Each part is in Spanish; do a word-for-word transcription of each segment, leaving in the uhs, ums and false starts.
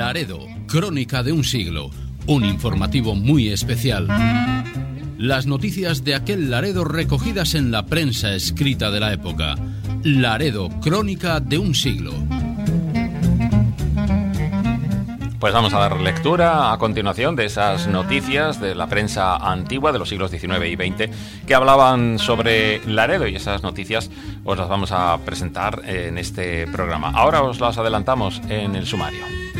Laredo, crónica de un siglo, un informativo muy especial. Las noticias de aquel Laredo recogidas en la prensa escrita de la época. Laredo, crónica de un siglo. Pues vamos a dar lectura a continuación de esas noticias de la prensa antigua de los siglos diecinueve y veinte que hablaban sobre Laredo, y esas noticias os las vamos a presentar en este programa. Ahora os las adelantamos en el sumario.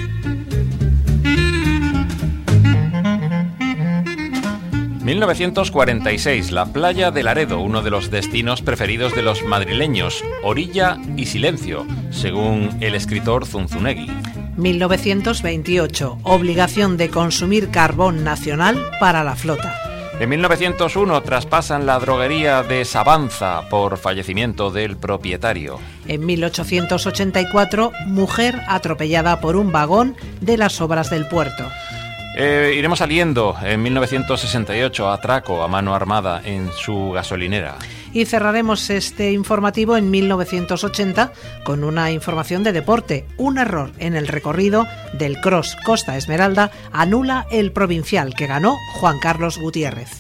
mil novecientos cuarenta y seis, la playa de Laredo, uno de los destinos preferidos de los madrileños, orilla y silencio, según el escritor Zunzunegui. mil novecientos veintiocho, obligación de consumir carbón nacional para la flota. En mil novecientos uno traspasan la droguería de Sabanza por fallecimiento del propietario. En mil ochocientos ochenta y cuatro, mujer atropellada por un vagón de las obras del puerto. Eh, iremos saliendo. En mil novecientos sesenta y ocho, atraco a mano armada en su gasolinera. Y cerraremos este informativo en mil novecientos ochenta con una información de deporte. Un error en el recorrido del Cross Costa Esmeralda anula el provincial que ganó Juan Carlos Gutiérrez.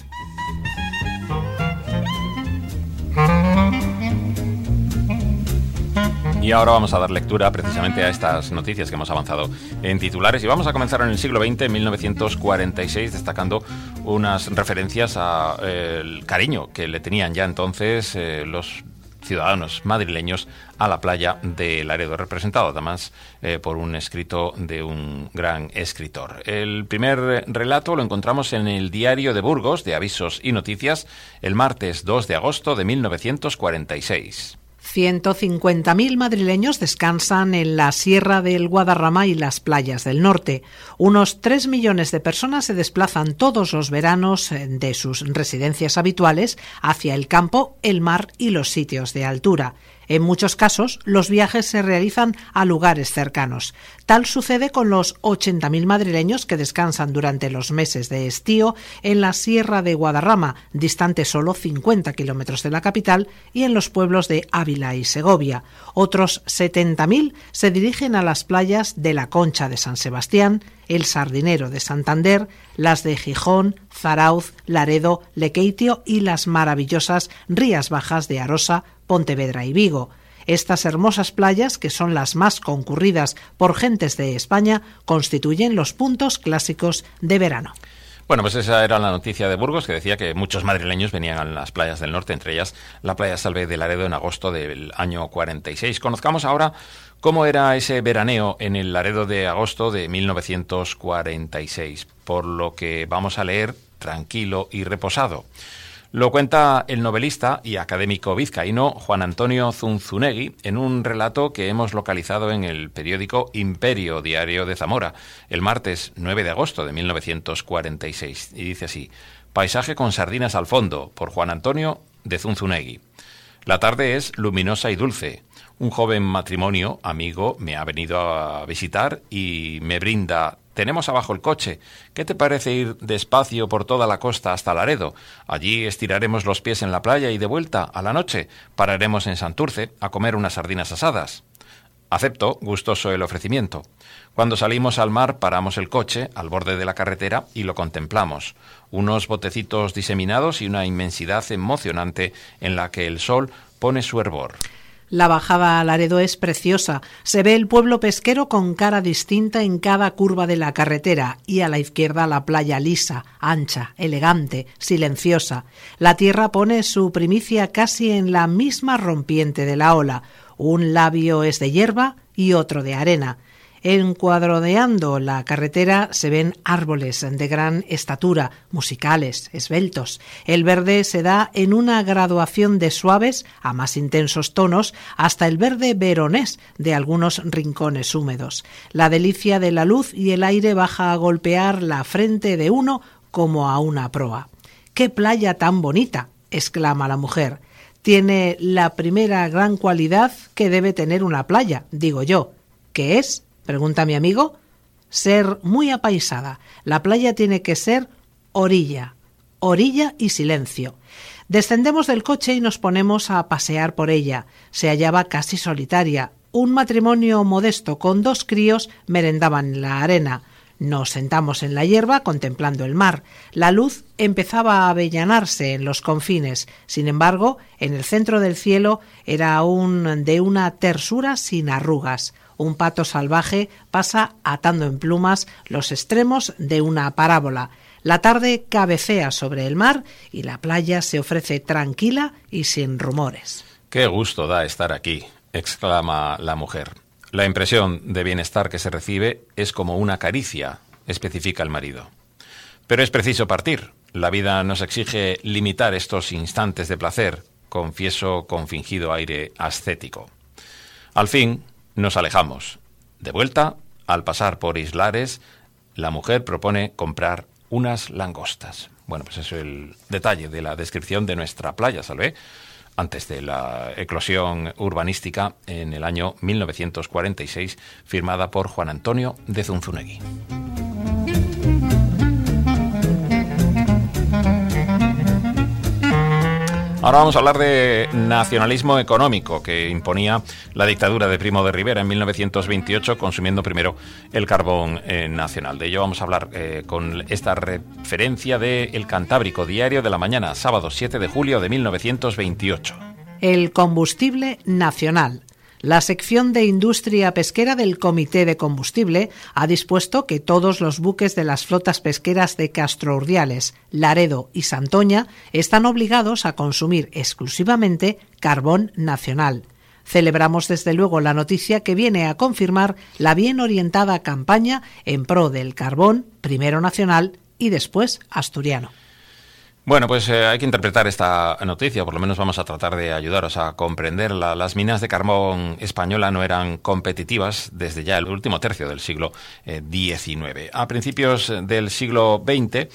Y ahora vamos a dar lectura precisamente a estas noticias que hemos avanzado en titulares, y vamos a comenzar en el siglo veinte, en mil novecientos cuarenta y seis, destacando unas referencias al eh, cariño que le tenían ya entonces eh, los ciudadanos madrileños a la playa de Laredo, representado además eh, por un escrito de un gran escritor. El primer relato lo encontramos en el Diario de Burgos, de Avisos y Noticias, el martes dos de agosto de mil novecientos cuarenta y seis. ciento cincuenta mil madrileños descansan en la Sierra del Guadarrama y las playas del norte. Unos tres millones de personas se desplazan todos los veranos de sus residencias habituales hacia el campo, el mar y los sitios de altura. En muchos casos, los viajes se realizan a lugares cercanos. Tal sucede con los ochenta mil madrileños que descansan durante los meses de estío en la Sierra de Guadarrama, distante solo cincuenta kilómetros de la capital, y en los pueblos de Ávila y Segovia. Otros setenta mil se dirigen a las playas de la Concha de San Sebastián, el Sardinero de Santander, las de Gijón, Zarauz, Laredo, Lequeitio y las maravillosas Rías Bajas de Arosa, Pontevedra y Vigo. Estas hermosas playas, que son las más concurridas por gentes de España, constituyen los puntos clásicos de verano. Bueno, pues esa era la noticia de Burgos, que decía que muchos madrileños venían a las playas del norte, entre ellas la playa Salve de Laredo en agosto del año cuarenta y seis. Conozcamos ahora cómo era ese veraneo en el Laredo de agosto de mil novecientos cuarenta y seis, por lo que vamos a leer tranquilo y reposado. Lo cuenta el novelista y académico vizcaíno Juan Antonio Zunzunegui en un relato que hemos localizado en el periódico Imperio, diario de Zamora, el martes nueve de agosto de mil novecientos cuarenta y seis. Y dice así: Paisaje con sardinas al fondo, por Juan Antonio de Zunzunegui. La tarde es luminosa y dulce. Un joven matrimonio, amigo, me ha venido a visitar y me brinda: tenemos abajo el coche. ¿Qué te parece ir despacio por toda la costa hasta Laredo? Allí estiraremos los pies en la playa y de vuelta, a la noche, pararemos en Santurce a comer unas sardinas asadas. Acepto, gustoso el ofrecimiento. Cuando salimos al mar, paramos el coche al borde de la carretera y lo contemplamos. Unos botecitos diseminados y una inmensidad emocionante en la que el sol pone su hervor. La bajada a Laredo es preciosa. Se ve el pueblo pesquero con cara distinta en cada curva de la carretera, y a la izquierda la playa lisa, ancha, elegante, silenciosa. La tierra pone su primicia casi en la misma rompiente de la ola. Un labio es de hierba y otro de arena. Encuadroneando la carretera se ven árboles de gran estatura, musicales, esbeltos. El verde se da en una graduación de suaves a más intensos tonos hasta el verde veronés de algunos rincones húmedos. La delicia de la luz y el aire baja a golpear la frente de uno como a una proa. ¡Qué playa tan bonita!, exclama la mujer. Tiene la primera gran cualidad que debe tener una playa, digo yo. ¿Qué es?, pregunta mi amigo. Ser muy apaisada. La playa tiene que ser orilla, orilla y silencio. Descendemos del coche y nos ponemos a pasear por ella. Se hallaba casi solitaria. un matrimonio modesto con dos críos merendaban en la arena. Nos sentamos en la hierba contemplando el mar. La luz empezaba a avellanarse en los confines. Sin embargo, en el centro del cielo era aún de una tersura sin arrugas. Un pato salvaje pasa atando en plumas los extremos de una parábola. La tarde cabecea sobre el mar y la playa se ofrece tranquila y sin rumores. «Qué gusto da estar aquí», exclama la mujer. «La impresión de bienestar que se recibe es como una caricia», especifica el marido. «Pero es preciso partir. La vida nos exige limitar estos instantes de placer», confieso con fingido aire ascético. Al fin nos alejamos. De vuelta, al pasar por Islares, la mujer propone comprar unas langostas. Bueno, pues eso es el detalle de la descripción de nuestra playa, Salvé, antes de la eclosión urbanística en el año mil novecientos cuarenta y seis, firmada por Juan Antonio de Zunzunegui. Ahora vamos a hablar de nacionalismo económico que imponía la dictadura de Primo de Rivera en mil novecientos veintiocho, consumiendo primero el carbón eh, nacional. De ello vamos a hablar eh, con esta referencia de El Cantábrico, Diario de la Mañana, sábado siete de julio de mil novecientos veintiocho. El combustible nacional. La sección de industria pesquera del Comité de Combustible ha dispuesto que todos los buques de las flotas pesqueras de Castro Urdiales, Laredo y Santoña están obligados a consumir exclusivamente carbón nacional. Celebramos desde luego la noticia que viene a confirmar la bien orientada campaña en pro del carbón, primero nacional y después asturiano. Bueno, pues eh, hay que interpretar esta noticia, por lo menos vamos a tratar de ayudaros a comprenderla. Las minas de carbón española no eran competitivas desde ya el último tercio del siglo diecinueve. A principios del siglo veinte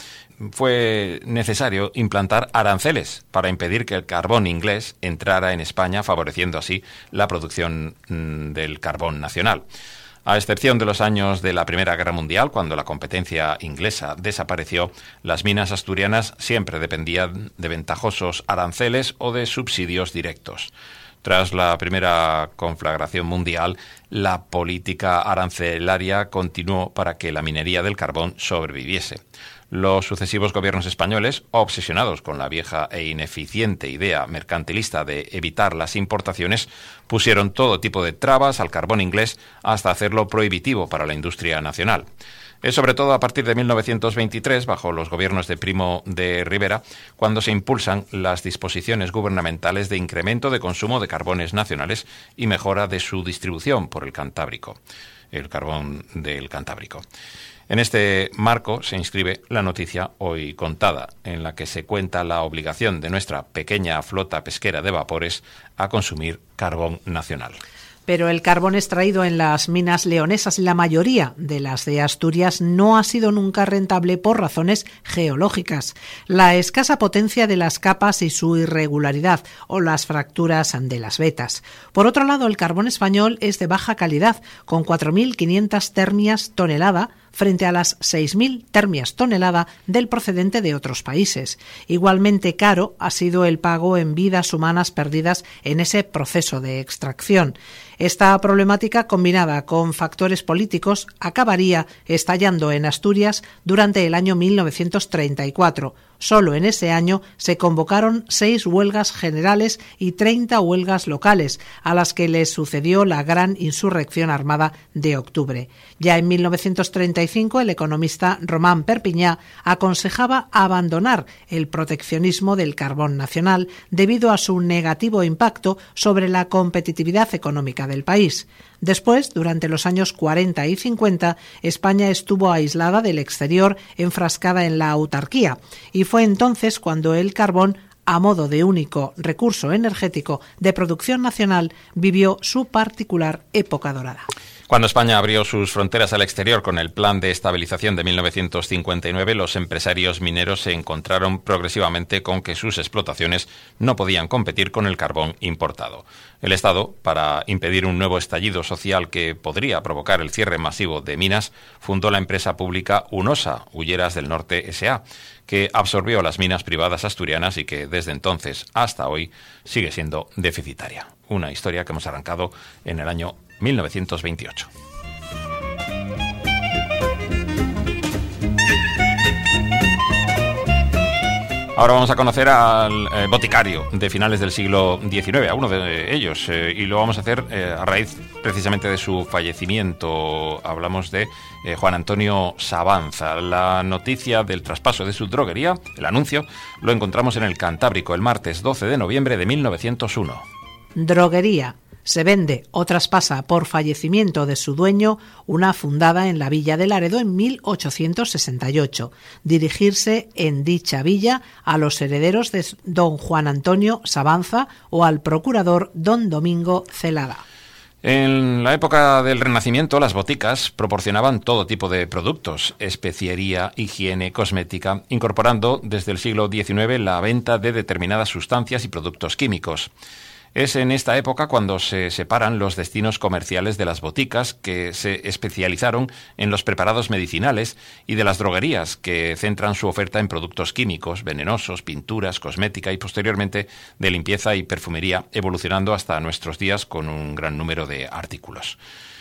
fue necesario implantar aranceles para impedir que el carbón inglés entrara en España, favoreciendo así la producción mm, del carbón nacional. A excepción de los años de la Primera Guerra Mundial, cuando la competencia inglesa desapareció, las minas asturianas siempre dependían de ventajosos aranceles o de subsidios directos. Tras la primera conflagración mundial, la política arancelaria continuó para que la minería del carbón sobreviviese. Los sucesivos gobiernos españoles, obsesionados con la vieja e ineficiente idea mercantilista de evitar las importaciones, pusieron todo tipo de trabas al carbón inglés hasta hacerlo prohibitivo para la industria nacional. Es sobre todo a partir de mil novecientos veintitrés, bajo los gobiernos de Primo de Rivera, cuando se impulsan las disposiciones gubernamentales de incremento de consumo de carbones nacionales y mejora de su distribución por el Cantábrico, el carbón del Cantábrico. En este marco se inscribe la noticia hoy contada, en la que se cuenta la obligación de nuestra pequeña flota pesquera de vapores a consumir carbón nacional. Pero el carbón extraído en las minas leonesas y la mayoría de las de Asturias no ha sido nunca rentable por razones geológicas. La escasa potencia de las capas y su irregularidad o las fracturas de las vetas. Por otro lado, el carbón español es de baja calidad, con cuatro mil quinientas termias tonelada, frente a las seis mil termias tonelada del procedente de otros países. Igualmente caro ha sido el pago en vidas humanas perdidas en ese proceso de extracción. Esta problemática, combinada con factores políticos, acabaría estallando en Asturias durante el año mil novecientos treinta y cuatro. Solo en ese año se convocaron seis huelgas generales y treinta huelgas locales, a las que les sucedió la gran insurrección armada de octubre. Ya en mil novecientos treinta y cinco, el economista Román Perpiñá aconsejaba abandonar el proteccionismo del carbón nacional debido a su negativo impacto sobre la competitividad económica del país. Después, durante los años cuarenta y cincuenta, España estuvo aislada del exterior, enfrascada en la autarquía, y fue entonces cuando el carbón, a modo de único recurso energético de producción nacional, vivió su particular época dorada. Cuando España abrió sus fronteras al exterior con el Plan de Estabilización de mil novecientos cincuenta y nueve, los empresarios mineros se encontraron progresivamente con que sus explotaciones no podían competir con el carbón importado. El Estado, para impedir un nuevo estallido social que podría provocar el cierre masivo de minas, fundó la empresa pública Unosa, Hulleras del Norte S A, que absorbió las minas privadas asturianas y que desde entonces hasta hoy sigue siendo deficitaria. Una historia que hemos arrancado en el año mil novecientos veintiocho. Ahora vamos a conocer al eh, boticario de finales del siglo diecinueve, a uno de ellos, eh, y lo vamos a hacer eh, a raíz precisamente de su fallecimiento. Hablamos de eh, Juan Antonio Sabanza. La noticia del traspaso de su droguería, el anuncio, lo encontramos en el Cantábrico el martes doce de noviembre de mil novecientos uno. Droguería. Se vende o traspasa por fallecimiento de su dueño una fundada en la villa de Laredo en mil ochocientos sesenta y ocho. Dirigirse en dicha villa a los herederos de don Juan Antonio Sabanza o al procurador don Domingo Celada. En la época del Renacimiento, las boticas proporcionaban todo tipo de productos, especiería, higiene, cosmética, incorporando desde el siglo diecinueve la venta de determinadas sustancias y productos químicos. Es en esta época cuando se separan los destinos comerciales de las boticas, que se especializaron en los preparados medicinales, y de las droguerías, que centran su oferta en productos químicos, venenosos, pinturas, cosmética y posteriormente de limpieza y perfumería, evolucionando hasta nuestros días con un gran número de artículos.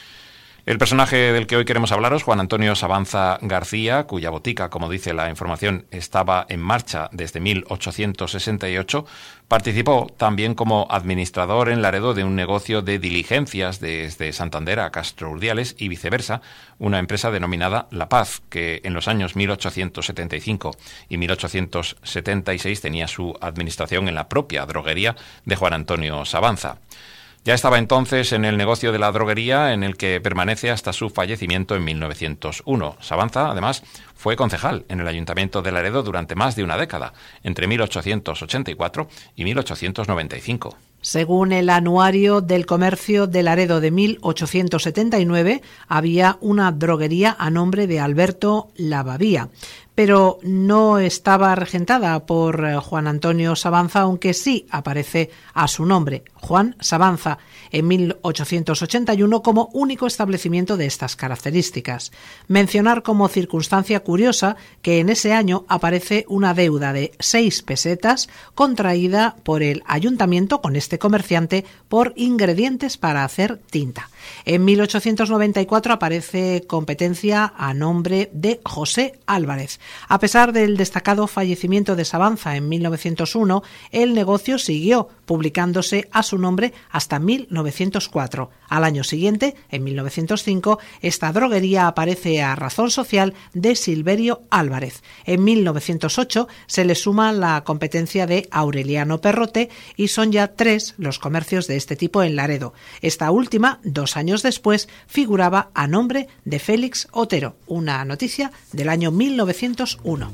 El personaje del que hoy queremos hablaros, Juan Antonio Sabanza García, cuya botica, como dice la información, estaba en marcha desde mil ochocientos sesenta y ocho, participó también como administrador en Laredo de un negocio de diligencias desde Santander a Castro Urdiales y viceversa, una empresa denominada La Paz, que en los años mil ochocientos setenta y cinco y mil ochocientos setenta y seis tenía su administración en la propia droguería de Juan Antonio Sabanza. Ya estaba entonces en el negocio de la droguería, en el que permanece hasta su fallecimiento en mil novecientos uno. Sabanza, además, fue concejal en el Ayuntamiento de Laredo durante más de una década, entre mil ochocientos ochenta y cuatro y mil ochocientos noventa y cinco. Según el Anuario del Comercio de Laredo de mil ochocientos setenta y nueve, había una droguería a nombre de Alberto Lavavía, pero no estaba regentada por Juan Antonio Sabanza, aunque sí aparece a su nombre, Juan Sabanza, en mil ochocientos ochenta y uno como único establecimiento de estas características. Mencionar como circunstancia curiosa que en ese año aparece una deuda de seis pesetas contraída por el ayuntamiento con este comerciante por ingredientes para hacer tinta. En mil ochocientos noventa y cuatro aparece competencia a nombre de José Álvarez. A pesar del destacado fallecimiento de Sabanza en mil novecientos uno, el negocio siguió publicándose a su nombre hasta mil novecientos cuatro. Al año siguiente, en mil novecientos cinco, esta droguería aparece a razón social de Silverio Álvarez. En mil novecientos ocho se le suma la competencia de Aureliano Perrote y son ya tres los comercios de este tipo en Laredo. Esta última, dos años después, figuraba a nombre de Félix Otero, una noticia del año mil novecientos uno.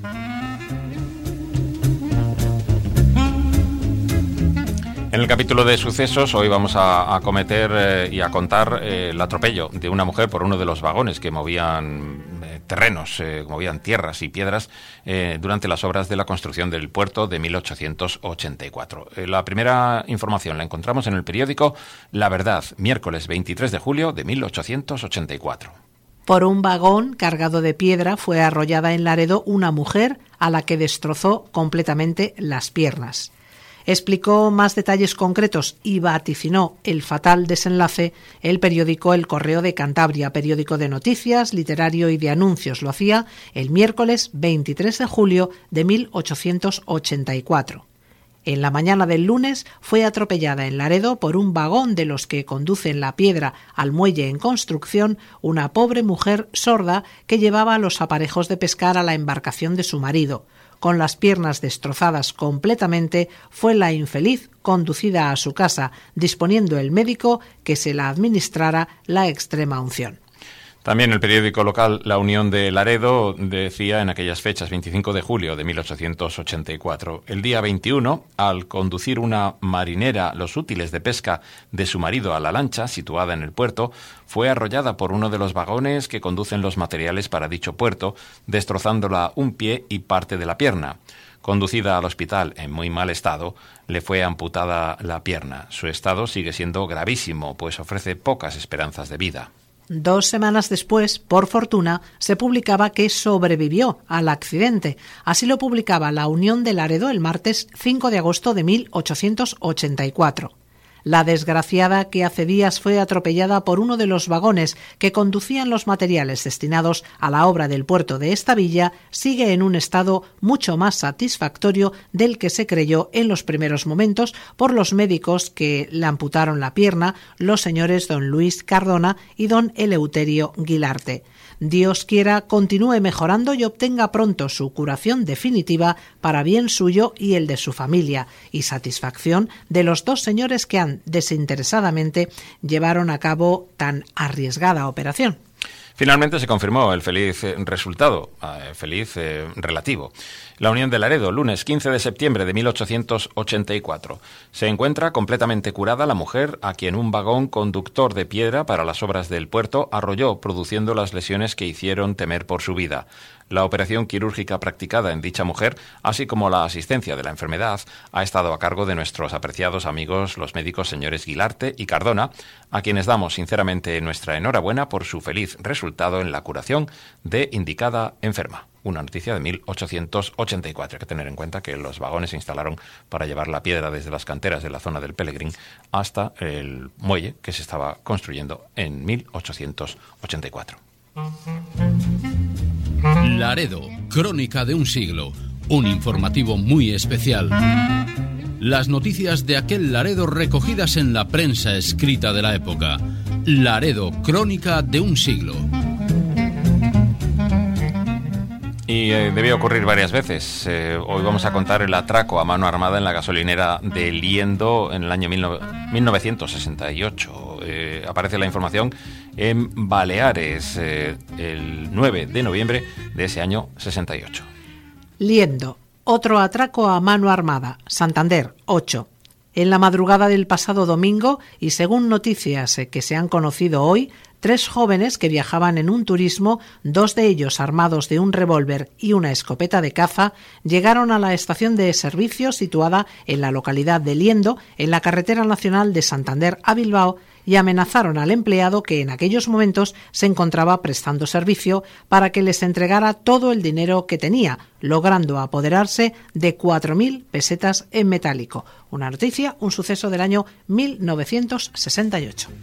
En el capítulo de sucesos hoy vamos a, a cometer eh, y a contar eh, el atropello de una mujer por uno de los vagones que movían eh, terrenos, eh, movían tierras y piedras eh, durante las obras de la construcción del puerto de mil ochocientos ochenta y cuatro. Eh, la primera información la encontramos en el periódico La Verdad, miércoles veintitrés de julio de mil ochocientos ochenta y cuatro. Por un vagón cargado de piedra fue arrollada en Laredo una mujer a la que destrozó completamente las piernas. Explicó más detalles concretos y vaticinó el fatal desenlace el periódico El Correo de Cantabria, periódico de noticias, literario y de anuncios. Lo hacía el miércoles veintitrés de julio de mil ochocientos ochenta y cuatro. En la mañana del lunes fue atropellada en Laredo por un vagón de los que conducen la piedra al muelle en construcción una pobre mujer sorda que llevaba los aparejos de pescar a la embarcación de su marido. Con las piernas destrozadas completamente, fue la infeliz conducida a su casa, disponiendo el médico que se la administrara la extrema unción. También el periódico local La Unión de Laredo decía en aquellas fechas, veinticinco de julio de mil ochocientos ochenta y cuatro, el día veintiuno, al conducir una marinera los útiles de pesca de su marido a la lancha situada en el puerto, fue arrollada por uno de los vagones que conducen los materiales para dicho puerto, destrozándola un pie y parte de la pierna. Conducida al hospital en muy mal estado, le fue amputada la pierna. Su estado sigue siendo gravísimo, pues ofrece pocas esperanzas de vida. Dos semanas después, por fortuna, se publicaba que sobrevivió al accidente. Así lo publicaba La Unión de Laredo el martes cinco de agosto de mil ochocientos ochenta y cuatro. la desgraciada que hace días fue atropellada por uno de los vagones que conducían los materiales destinados a la obra del puerto de esta villa, sigue en un estado mucho más satisfactorio del que se creyó en los primeros momentos por los médicos que le amputaron la pierna, los señores don Luis Cardona y don Eleuterio Guilarte. Dios quiera continúe mejorando y obtenga pronto su curación definitiva para bien suyo y el de su familia, y satisfacción de los dos señores que han desinteresadamente llevaron a cabo tan arriesgada operación. Finalmente se confirmó el feliz resultado, eh, feliz eh, relativo. La Unión de Laredo, lunes quince de septiembre de mil ochocientos ochenta y cuatro. Se encuentra completamente curada la mujer a quien un vagón conductor de piedra para las obras del puerto arrolló, produciendo las lesiones que hicieron temer por su vida. La operación quirúrgica practicada en dicha mujer, así como la asistencia de la enfermedad, ha estado a cargo de nuestros apreciados amigos los médicos señores Guilarte y Cardona, a quienes damos sinceramente nuestra enhorabuena por su feliz resultado en la curación de indicada enferma. Una noticia de mil ochocientos ochenta y cuatro. Hay que tener en cuenta que los vagones se instalaron para llevar la piedra desde las canteras de la zona del Pelegrín hasta el muelle que se estaba construyendo en mil ochocientos ochenta y cuatro. Laredo, crónica de un siglo, un informativo muy especial. Las noticias de aquel Laredo recogidas en la prensa escrita de la época. Laredo, crónica de un siglo. Y eh, debió ocurrir varias veces. Eh, hoy vamos a contar el atraco a mano armada en la gasolinera de Liendo en el año mil novecientos sesenta y ocho. Eh, aparece la información en Baleares eh, el nueve de noviembre de ese año sesenta y ocho. Liendo, otro atraco a mano armada, Santander, ocho. En la madrugada del pasado domingo, y según noticias que se han conocido hoy, tres jóvenes que viajaban en un turismo, dos de ellos armados de un revólver y una escopeta de caza, llegaron a la estación de servicio situada en la localidad de Liendo, en la carretera nacional de Santander a Bilbao, y amenazaron al empleado que en aquellos momentos se encontraba prestando servicio para que les entregara todo el dinero que tenía, logrando apoderarse de cuatro mil pesetas en metálico. Una noticia, un suceso del año mil novecientos sesenta y ocho.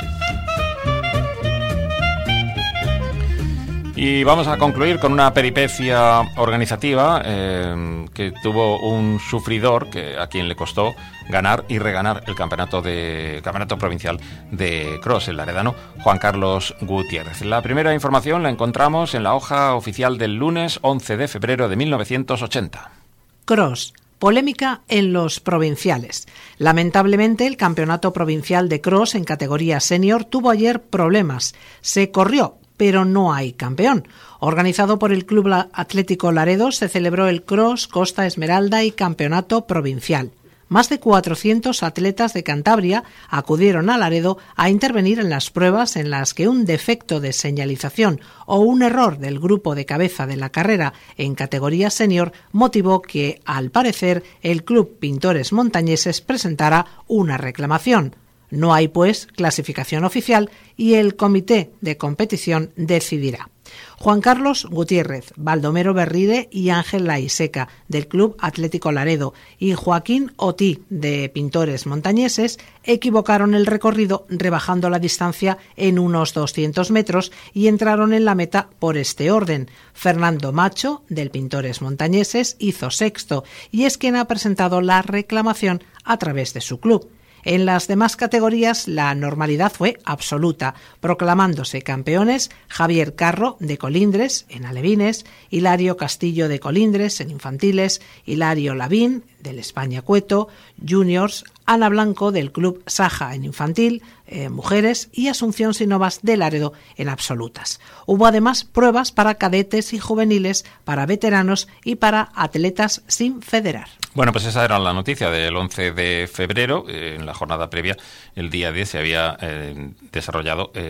Y vamos a concluir con una peripecia organizativa eh, que tuvo un sufridor que a quien le costó ganar y reganar el campeonato de campeonato provincial de cross, el laredano Juan Carlos Gutiérrez. La primera información la encontramos en la hoja oficial del lunes once de febrero de mil novecientos ochenta. Cross. Polémica en los provinciales. Lamentablemente, el campeonato provincial de cross en categoría senior tuvo ayer problemas. Se corrió, pero no hay campeón. Organizado por el Club Atlético Laredo, se celebró el Cross Costa Esmeralda y Campeonato Provincial. Más de cuatrocientos atletas de Cantabria acudieron a Laredo a intervenir en las pruebas en las que un defecto de señalización o un error del grupo de cabeza de la carrera en categoría senior motivó que, al parecer, el Club Pintores Montañeses presentara una reclamación. No hay, pues, clasificación oficial y el comité de competición decidirá. Juan Carlos Gutiérrez, Baldomero Berride y Ángel Laiseca, del Club Atlético Laredo, y Joaquín Otí, de Pintores Montañeses, equivocaron el recorrido rebajando la distancia en unos doscientos metros y entraron en la meta por este orden. Fernando Macho, del Pintores Montañeses, hizo sexto y es quien ha presentado la reclamación a través de su club. En las demás categorías la normalidad fue absoluta, proclamándose campeones Javier Carro de Colindres en alevines, Hilario Castillo de Colindres en infantiles, Hilario Lavín del España Cueto, juniors, Ana Blanco del Club Saja en infantil, eh, mujeres y Asunción Sinovas de Laredo en absolutas. Hubo además pruebas para cadetes y juveniles, para veteranos y para atletas sin federar. Bueno, pues esa era la noticia del once de febrero. Eh, en la jornada previa, el día diez, se había eh, desarrollado eh,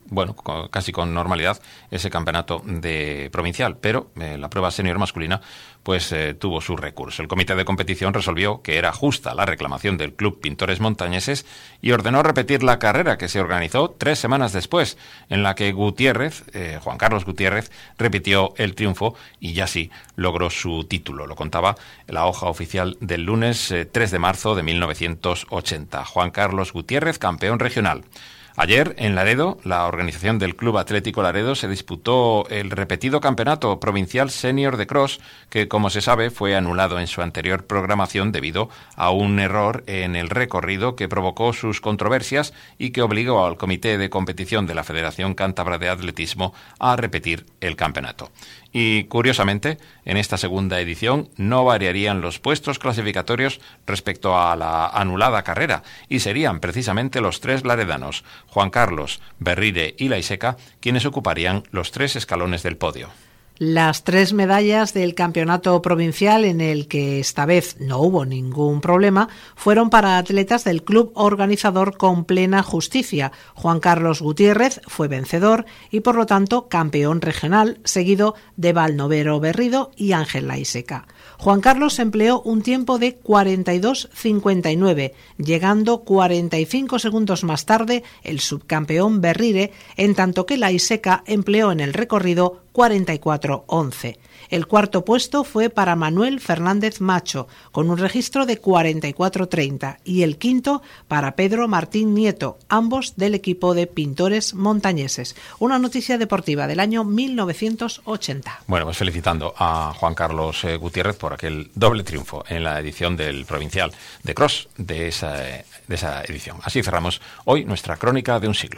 bueno, casi con normalidad ese campeonato de provincial, pero eh, la prueba senior masculina pues eh, tuvo su recurso. El comité de competición resolvió que era justa la reclamación del Club Pintores Montañeses y ordenó repetir la carrera que se organizó tres semanas después, en la que Gutiérrez, eh, Juan Carlos Gutiérrez, repitió el triunfo y ya sí logró su título. Lo contaba la hoja oficial del lunes eh, tres de marzo de mil novecientos ochenta. Juan Carlos Gutiérrez, campeón regional. Ayer, en Laredo, la organización del Club Atlético Laredo se disputó el repetido campeonato provincial senior de cross, que, como se sabe, fue anulado en su anterior programación debido a un error en el recorrido que provocó sus controversias y que obligó al Comité de Competición de la Federación Cántabra de Atletismo a repetir el campeonato. Y, curiosamente, en esta segunda edición no variarían los puestos clasificatorios respecto a la anulada carrera y serían precisamente los tres laredanos, Juan Carlos, Berrire y Laiseca, quienes ocuparían los tres escalones del podio. Las tres medallas del campeonato provincial, en el que esta vez no hubo ningún problema, fueron para atletas del club organizador con plena justicia. Juan Carlos Gutiérrez fue vencedor y, por lo tanto, campeón regional, seguido de Balnovero Berrido y Ángel Laiseca. Juan Carlos empleó un tiempo de cuarenta y dos cincuenta y nueve, llegando cuarenta y cinco segundos más tarde el subcampeón Berrire, en tanto que Laiseca empleó en el recorrido cuarenta y cuatro once. El cuarto puesto fue para Manuel Fernández Macho, con un registro de cuarenta y cuatro treinta, y el quinto para Pedro Martín Nieto, ambos del equipo de Pintores Montañeses. Una noticia deportiva del año mil novecientos ochenta. Bueno, pues felicitando a Juan Carlos eh, Gutiérrez por aquel doble triunfo en la edición del provincial de cross de esa, de esa edición. Así cerramos hoy nuestra crónica de un siglo.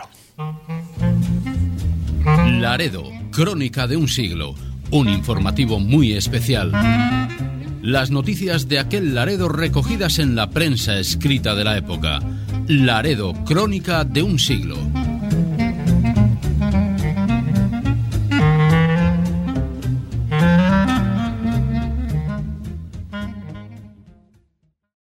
Laredo, crónica de un siglo. Un informativo muy especial. Las noticias de aquel Laredo recogidas en la prensa escrita de la época. Laredo, crónica de un siglo.